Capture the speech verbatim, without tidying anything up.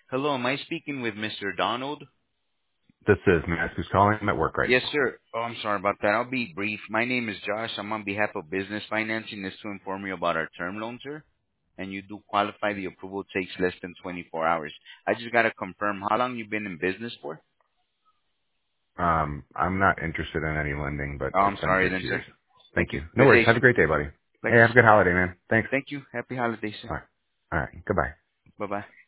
Hello, am I speaking with Mister Donald? This is Matt who's calling. I'm at work right Yes, now. sir. Oh, I'm sorry about that. I'll be brief. My name is Josh. I'm on behalf of Business Financing. This to inform you about our term loan, sir. And you do qualify. The approval takes less than twenty-four hours. I just got to confirm how long you've been in business for. Um, I'm not interested in any lending, but Oh, it's I'm been sorry six then, years. sir. Thank Thank you. you. No Good worries. day, Have a sir. great day, buddy. Like Hey, you. have a good holiday, man. Thanks. Thank you. Happy holidays, sir. All right. All right. Goodbye. Bye-bye.